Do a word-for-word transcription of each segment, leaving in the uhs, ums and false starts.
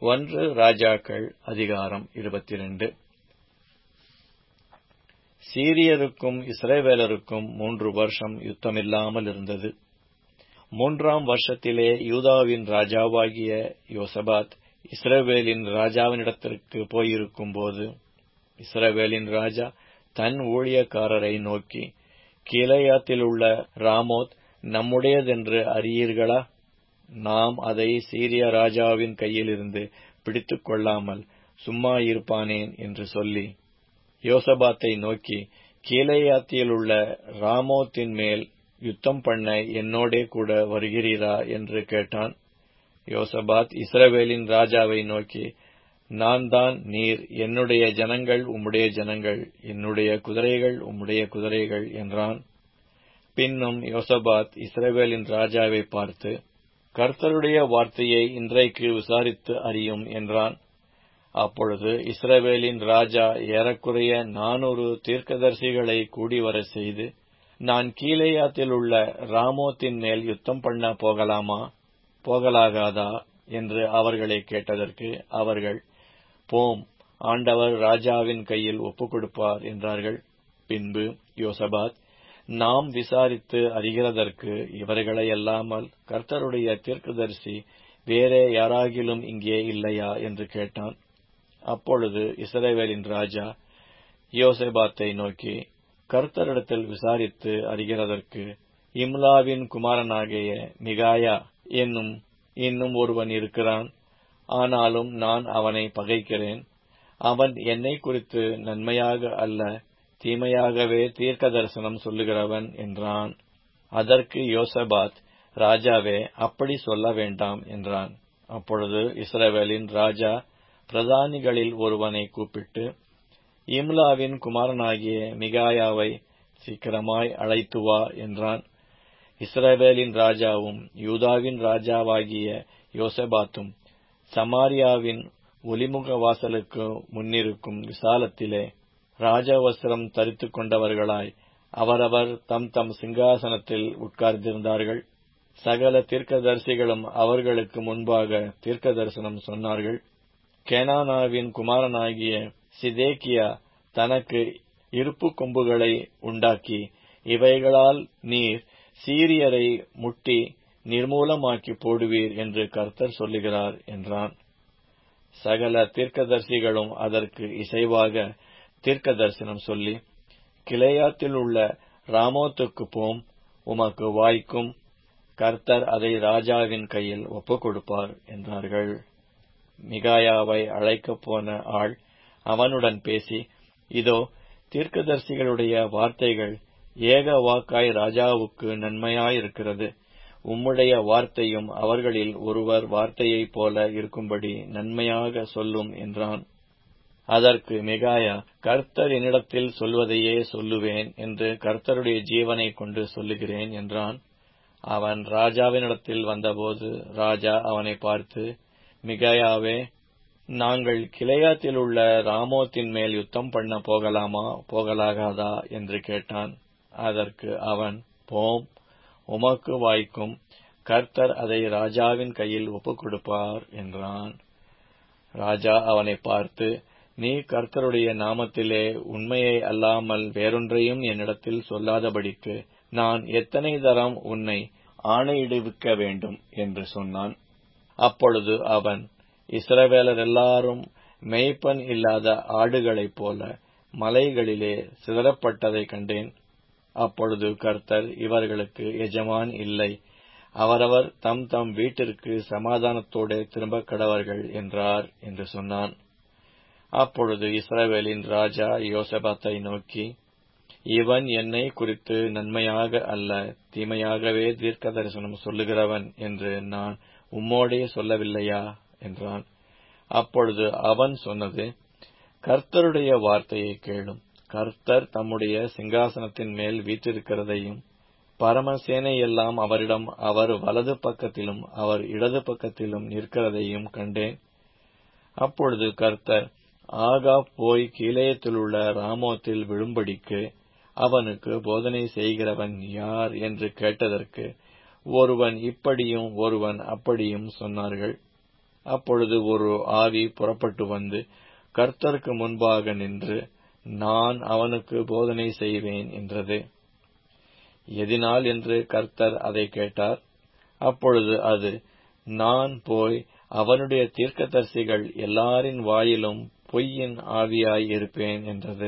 ஒன்று ராஜாக்கள் அதிகாரம் இருபத்திரண்டு. சீரியருக்கும் இஸ்ரவேலருக்கும் மூன்று வருஷம் யுத்தமில்லாமல் இருந்தது. மூன்றாம் வருஷத்திலே யூதாவின் ராஜாவாகிய யோசபாத் இஸ்ரவேலின் ராஜாவினிடத்திற்கு போயிருக்கும் போது, இஸ்ரவேலின் ராஜா தன் ஊழியக்காரரை நோக்கி, கீலேயாத்திலுள்ள ராமோத் நம்முடையதென்று அறியீர்களா? நாம் அதை சீரிய ராஜாவின் கையிலிருந்து பிடித்துக் கொள்ளாமல் சும்மா இருப்பானேன் என்று சொல்லி, யோசபாத்தை நோக்கி, கீலேயாத்திலுள்ள ராமோத்தின் மேல் யுத்தம் பண்ண என்னோடே கூட வருகிறீரா என்று கேட்டான். யோசபாத் இஸ்ரவேலின் ராஜாவை நோக்கி, நான் தான் நீர், என்னுடைய ஜனங்கள் உம்முடைய ஜனங்கள், என்னுடைய குதிரைகள் உம்முடைய குதிரைகள் என்றான். பின்னும் யோசபாத் இஸ்ரவேலின் ராஜாவை பார்த்து, கர்த்தருடைய வார்த்தையை இன்றைக்கு விசாரித்து அறியும் என்றான். அப்பொழுது இஸ்ரவேலின் ராஜா ஏறக்குறைய நானூறு தீர்க்கதரிசிகளை கூடிவர செய்து, நான் கீலேயாத்தில் உள்ள ராமோத்தின் மேல் யுத்தம் பண்ண போகலாமா போகலாகாதா என்று அவர்களை கேட்டதற்கு அவர்கள், போம், ஆண்டவர் ராஜாவின் கையில் ஒப்புக் கொடுப்பார் என்றார்கள். பின்பு யோசபாத், நாம் விசாரித்து அறிகிறதற்கு இவர்களை அல்லாமல் கர்த்தருடைய தீர்க்கதரிசி வேறே யாராகிலும் இங்கே இல்லையா என்று கேட்டான். அப்பொழுது இஸ்ரவேலின் ராஜா யோசபாத்தை நோக்கி, கர்த்தரிடத்தில் விசாரித்து அறிகிறதற்கு இம்லாவின் குமாரனாகிய மிகாயா என்னும் இன்னும் ஒருவன் இருக்கிறான். ஆனாலும் நான் அவனை பகைக்கிறேன். அவன் என்னை குறித்து நன்மையாக அல்ல, தீமையாகவே தீர்க்க தரிசனம் சொல்லுகிறவன் என்றான். அதற்கு யோசபாத், ராஜாவே, அப்படி சொல்ல வேண்டாம் என்றான். அப்பொழுது இஸ்ரவேலின் ராஜா பிரதானிகளில் ஒருவனை கூப்பிட்டு, இம்லாவின் குமாரனாகிய மிகாயாவை சீக்கிரமாய் அழைத்து வா என்றான். இஸ்ரவேலின் ராஜாவும் யூதாவின் ராஜாவாகிய யோசபாத்தும் சமாரியாவின் ஒலிமுக வாசலுக்கு முன்னிருக்கும் விசாலத்திலே ராஜவஸ்திரம் தரித்துக் கொண்டவர்களாய் அவரவர் தம் தம் சிங்காசனத்தில் உட்கார்ந்திருந்தார்கள். சகல தீர்க்கதரிசிகளும் அவர்களுக்கு முன்பாக தீர்க்க தரிசனம் சொன்னார்கள். கேனானாவின் குமாரனாகிய சிதேக்கியா தனக்கு இருப்பு கொம்புகளை உண்டாக்கி, இவைகளால் நீர் சீரியரை முட்டி நிர்மூலமாக்கி போடுவீர் என்று கர்த்தர் சொல்லுகிறார் என்றான். சகல தீர்க்கதரிசிகளும் அதற்கு இசைவாக தீர்க்க தரிசனம் சொல்லி, கிலேயாத்தில் உள்ள ராமோத்துக்கு போம், உமக்கு வாய்க்கும், கர்த்தர் அதை ராஜாவின் கையில் ஒப்புக் கொடுப்பார் என்றார்கள். மிகாயாவை அழைக்கப் போன ஆள் அவனுடன் பேசி, இதோ, தீர்க்கதரிசிகளுடைய வார்த்தைகள் ஏக வாக்காய் ராஜாவுக்கு நன்மையாயிருக்கிறது. உம்முடைய வார்த்தையும் அவர்களில் ஒருவர் வார்த்தையைப் போல இருக்கும்படி நன்மையாக சொல்லும் என்றான். அதற்கு மிகாயா, கர்த்தர் என்னிடத்தில் சொல்வதையே சொல்லுவேன் என்று கர்த்தருடைய ஜீவனை கொண்டு சொல்லுகிறேன் என்றான். அவன் ராஜாவினிடத்தில் வந்தபோது ராஜா அவனை பார்த்து, மிகாயாவே, நாங்கள் கிலேயாத்தில் உள்ள ராமோத்தின் மேல் யுத்தம் பண்ண போகலாமா போகலாகாதா என்று கேட்டான். அதற்கு அவன், போம், உமக்கு வாய்க்கும், கர்த்தர் அதை ராஜாவின் கையில் ஒப்புக் கொடுப்பார் என்றான். ராஜா அவனை பார்த்து, நீ கர்த்தருடைய நாமத்திலே உண்மையை அல்லாமல் வேறொன்றையும் என்னிடத்தில் சொல்லாதபடிக்கு நான் எத்தனை தரம் உன்னை ஆணையிடுவிக்க வேண்டும் என்று சொன்னான். அப்பொழுது அவன், இஸ்ரவேலர் எல்லாரும் மேய்ப்பன் இல்லாத ஆடுகளைப் போல மலைகளிலே சிதறப்பட்டதை கண்டேன். அப்பொழுது கர்த்தர், இவர்களுக்கு எஜமான் இல்லை, அவரவர் தம் தம் வீட்டிற்கு சமாதானத்தோடு திரும்ப கடவர்கள் என்றார் என்று சொன்னான். அப்பொழுது இஸ்ரவேலின் ராஜா யோசபாத்தை நோக்கி, இவன் என்னை குறித்து நன்மையாக அல்ல, தீமையாகவே தீர்க்க தரிசனம் சொல்லுகிறவன் என்று நான் உம்மோடே சொல்லவில்லையா என்றான். அப்பொழுது அவன் சொன்னது, கர்த்தருடைய வார்த்தையை கேளும். கர்த்தர் தம்முடைய சிங்காசனத்தின் மேல் வீற்றிருக்கிறதையும் பரமசேனையெல்லாம் அவரிடம் அவர் வலது பக்கத்திலும் அவர் இடது பக்கத்திலும் நிற்கிறதையும் கண்டேன். அப்பொழுது கர்த்தர், ஆகாப் போய் கீலேயாத்திலுள்ள ராமோத்தில் விழும்படிக்கு அவனுக்கு போதனை செய்கிறவன் யார் என்று கேட்டதற்கு ஒருவன் இப்படியும் ஒருவன் அப்படியும் சொன்னார்கள். அப்பொழுது ஒரு ஆவி புறப்பட்டு வந்து கர்த்தருக்கு முன்பாக நின்று, நான் அவனுக்கு போதனை செய்வேன் என்றது. எதினால் என்று கர்த்தர் அதை கேட்டார். அப்பொழுது அது, நான் போய் அவனுடைய தீர்க்கதரிசிகள் எல்லாரின் வாயிலும் பொய்யின் ஆவியாய் இருப்பேன் என்றது.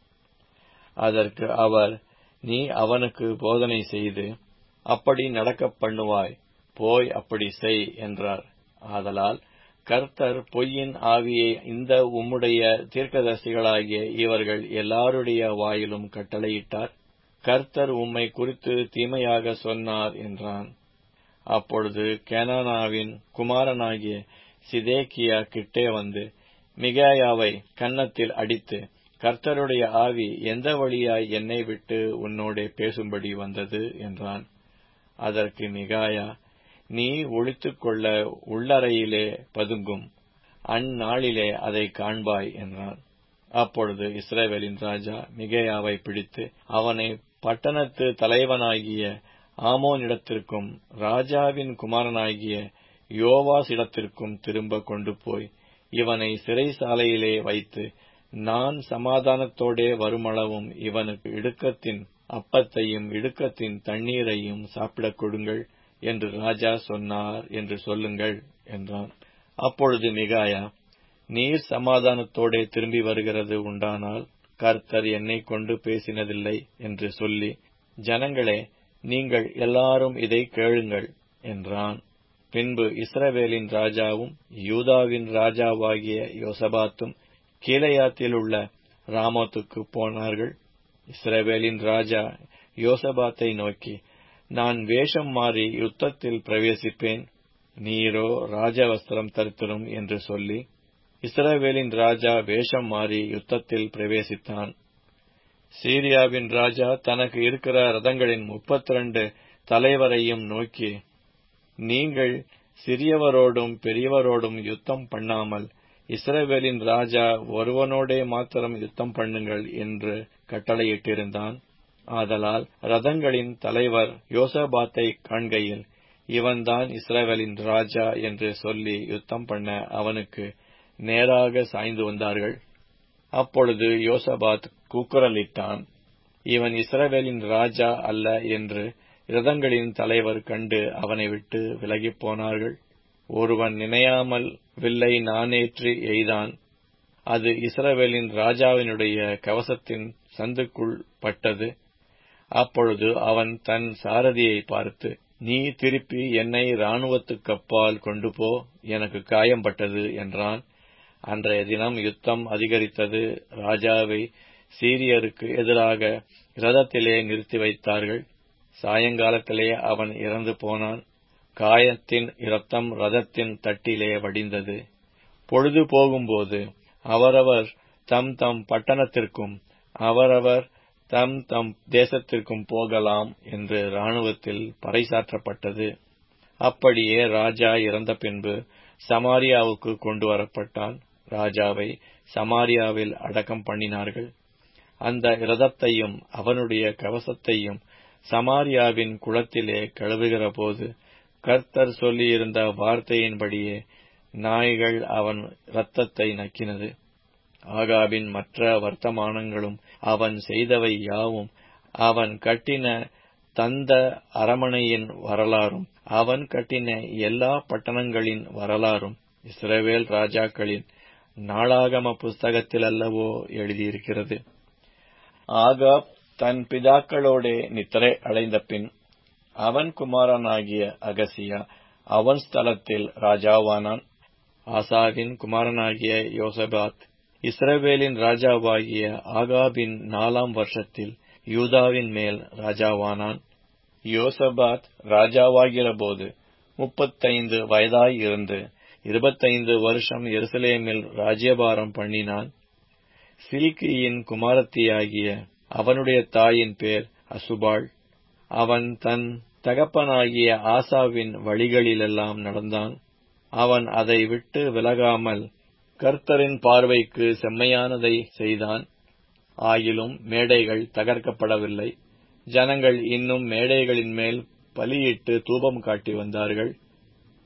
அதற்கு அவர், நீ அவனுக்கு போதனை செய்து அப்படி நடக்க பண்ணுவாய், போய் அப்படி செய் என்றார். ஆதலால் கர்த்தர் பொய்யின் ஆவியை இந்த உம்முடைய தீர்க்கதரிசிகளாகிய இவர்கள் எல்லாருடைய வாயிலும் கட்டளையிட்டார். கர்த்தர் உம்மை குறித்து தீமையாக சொன்னார் என்றான். அப்பொழுது கேனானாவின் குமாரனாகிய சிதேக்கியா கிட்டே வந்து மிகாயாவை கன்னத்தில் அடித்து, கர்த்தருடைய ஆவி எந்த வழியாய் என்னை விட்டு உன்னோடே பேசும்படி வந்தது என்றான். அதற்கு மிகாயா, நீ ஒளித்துக்கொள்ள உள்ளறையிலே பதுங்கும், அந்நாளிலே அதை காண்பாய் என்றான். அப்பொழுது இஸ்ரவேலின் ராஜா மிகாயாவை பிடித்து அவனை பட்டணத்து தலைவனாகிய ஆமோனிடத்திற்கும் ராஜாவின் குமாரனாகிய யோவாசிடத்திற்கும் திரும்ப கொண்டு போய் இவனை சிறைசாலையிலே வைத்து, நான் சமாதானத்தோடே வருமளவும் இவனுக்கு இடுக்கத்தின் அப்பத்தையும் இடுக்கத்தின் தண்ணீரையும் சாப்பிடக் கொடுங்கள் என்று ராஜா சொன்னார் என்று சொல்லுங்கள் என்றான். அப்பொழுது மிகாயா, நீர் சமாதானத்தோடே திரும்பி வருகிறது உண்டானால் கர்த்தர் என்னை கொண்டு பேசினதில்லை என்று சொல்லி, ஜனங்களே, நீங்கள் எல்லாரும் இதை கேளுங்கள் என்றான். பின்பு இஸ்ரவேலின் ராஜாவும் யூதாவின் ராஜாவாகிய யோசபாத்தும் கீலேயாத்தில் உள்ள ராமோத்துக்கு போனார்கள். இஸ்ரவேலின் ராஜா யோசபாத்தை நோக்கி, நான் வேஷம் மாறி யுத்தத்தில் பிரவேசிப்பேன், நீரோ ராஜவஸ்திரம் தரித்திரும் என்று சொல்லி, இஸ்ரவேலின் ராஜா வேஷம் மாறி யுத்தத்தில் பிரவேசித்தான். சீரியாவின் ராஜா தனக்கு இருக்கிற ரதங்களின் முப்பத்தி இரண்டு தலைவரையும் நோக்கி, நீங்கள் சிறியவரோடும் பெரியவரோடும் யுத்தம் பண்ணாமல் இஸ்ரவேலின் ராஜா ஒருவனோடே மாத்திரம் யுத்தம் பண்ணுங்கள் என்று கட்டளையிட்டிருந்தான். ஆதலால் ரதங்களின் தலைவர் யோசபாத்தை காண்கையில், இவன்தான் இஸ்ரவேலின் ராஜா என்று சொல்லி யுத்தம் பண்ண அவனுக்கு நேராக சாய்ந்து வந்தார்கள். அப்பொழுது யோசபாத் கூக்குரலிட்டான், இவன் இஸ்ரவேலின் ராஜா அல்ல என்று இரதங்களின் தலைவர் கண்டு அவனை விட்டு விலகிப் போனார்கள். ஒருவன் நினையாமல் வில்லை நானேற்றி எய்தான். அது இஸ்ரவேலின் ராஜாவினுடைய கவசத்தின் சந்துக்குள் பட்டது. அப்பொழுது அவன் தன் சாரதியை பார்த்து, நீ திருப்பி என்னை இராணுவத்துக்கப்பால் கொண்டு போ, எனக்கு காயம்பட்டது என்றான். அன்றைய தினம் யுத்தம் அதிகரித்தது. ராஜாவை சீரியருக்கு எதிராக இரதத்திலே நிறுத்தி வைத்தார்கள். சாயங்காலத்திலே அவன் இறந்து போனான். காயத்தின் இரத்தம் ரதத்தின் தட்டிலே வடிந்தது. பொழுது போகும்போது அவரவர் தம் தம் பட்டணத்திற்கும் அவரவர் தம் தம் தேசத்திற்கும் போகலாம் என்று இராணுவத்தில் பறைசாற்றப்பட்டது. அப்படியே ராஜா இறந்த பின்பு சமாரியாவுக்கு கொண்டு வரப்பட்டான். ராஜாவை சமாரியாவில் அடக்கம் பண்ணினார்கள். அந்த இரதத்தையும் அவனுடைய கவசத்தையும் சமாரியாவின் குளத்திலே கழுவுகிற போது கர்த்தர் சொல்லியிருந்த வார்த்தையின்படியே நாய்கள் அவன் இரத்தத்தை நக்கினது. ஆகாபின் மற்ற வர்த்தமானங்களும் அவன் செய்தவை யாவும், அவன் கட்டின தந்த அரமனையின் வரலாறும் அவன் கட்டின எல்லா பட்டணங்களின் வரலாறும் இஸ்ரவேல் ராஜாக்களின் நாளாகம புஸ்தகத்தில் அல்லவோ எழுதியிருக்கிறது. ஆகாப் தன் பிதாக்களோடே நித்திரை அடைந்த பின் அவன் குமாரனாகிய அகசியா அவன் ஸ்தலத்தில் ராஜாவானான். ஆசாவின் குமாரனாகிய யோசபாத் இஸ்ரவேலின் ராஜாவாகிய ஆகாபின் நாலாம் வருஷத்தில் யூதாவின் மேல் ராஜாவானான். யோசபாத் ராஜாவாகிற போது முப்பத்தைந்து வயதாய் இருந்து இருபத்தைந்து வருஷம் எருசலேமில் ராஜ்யபாரம் பண்ணினான். சில்கியின் குமாரத்தியாகிய அவனுடைய தாயின் பேர் அசுபாள். அவன் தன் தகப்பனாகிய ஆசாவின் வழிகளிலெல்லாம் நடந்தான். அவன் அதை விட்டு விலகாமல் கர்த்தரின் பார்வைக்கு செம்மையானதை செய்தான். ஆயிலும் மேடைகள் தகர்க்கப்படவில்லை. ஜனங்கள் இன்னும் மேடைகளின் மேல் பலியிட்டு தூபம் காட்டி வந்தார்கள்.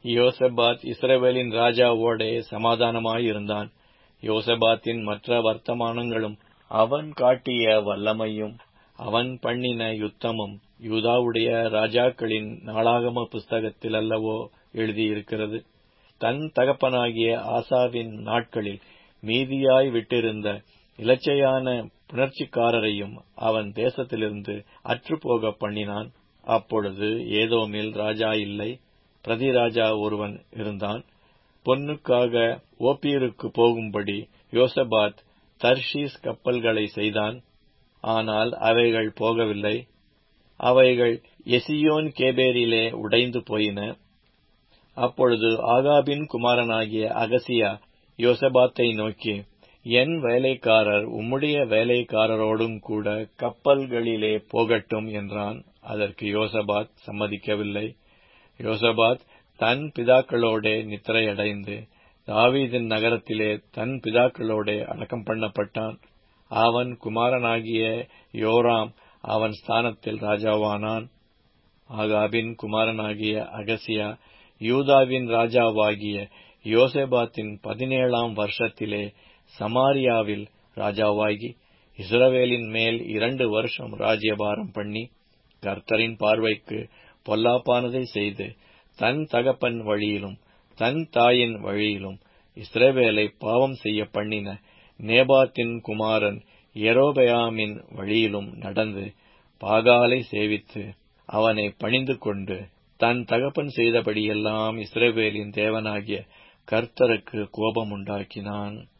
யோசபாத் இஸ்ரவேலின் ராஜாவோடே சமாதானமாயிருந்தான். யோசபாத்தின் மற்ற வர்த்தமானங்களும் அவன் காட்டிய வல்லமையும் அவன் பண்ணின யுத்தமும் யூதாவுடைய ராஜாக்களின் நாளாகம புஸ்தகத்தில் அல்லவோ எழுதியிருக்கிறது. தன் தகப்பனாகிய ஆசாவின் நாட்களில் மீதியாய் விட்டிருந்த இலச்சையான புணர்ச்சிக்காரரையும் அவன் தேசத்திலிருந்து அற்றுப்போக பண்ணினான். அப்பொழுது ஏதோமில் ராஜா இல்லை, பிரதிராஜா ஒருவன் இருந்தான். பொன்னுக்காக ஓப்பீருக்கு போகும்படி யோசபாத் தர்ஷீஸ் கப்பல்களை செய்தான். ஆனால் அவைகள் போகவில்லை. அவைகள் எசியோன் கேபேரிலே உடைந்து போயின. அப்பொழுது ஆகாபின் குமாரனாகிய அகசியா யோசபாத்தை நோக்கி, என் வேலைக்காரர் உம்முடைய வேலைக்காரரோடும் கூட கப்பல்களிலே போகட்டும் என்றான். அதற்கு யோசபாத் சம்மதிக்கவில்லை. யோசபாத் தன் பிதாக்களோடே நித்திரையடைந்து தாவீதின் நகரத்திலே தன் பிதாக்களோடே அடக்கம் பண்ணப்பட்டான். அவன் குமாரனாகிய யோராம் அவன் ஸ்தானத்தில் ராஜாவானான். ஆகாபின் குமாரனாகிய அகசியா யூதாவின் ராஜாவாகிய யோசபாத்தின் பதினேழாம் வருஷத்திலே சமாரியாவில் ராஜாவாகி இஸ்ரவேலின் மேல் இரண்டு வருஷம் ராஜ்யபாரம் பண்ணி கர்த்தரின் பார்வைக்கு பொல்லாப்பானதை செய்து தன் தகப்பன் வழியிலும் தன் தாயின் வழியிலும் இஸ்ரவேலை பாவம் செய்ய பண்ணின நேபாத்தின் குமாரன் யெரொபெயாமின் வழியிலும் நடந்து பாகாலை சேவித்து அவனை பணிந்து கொண்டு தன் தகப்பன் செய்தபடியெல்லாம் இஸ்ரவேலின் தேவனாகிய கர்த்தருக்கு கோபமுண்டாக்கினான்.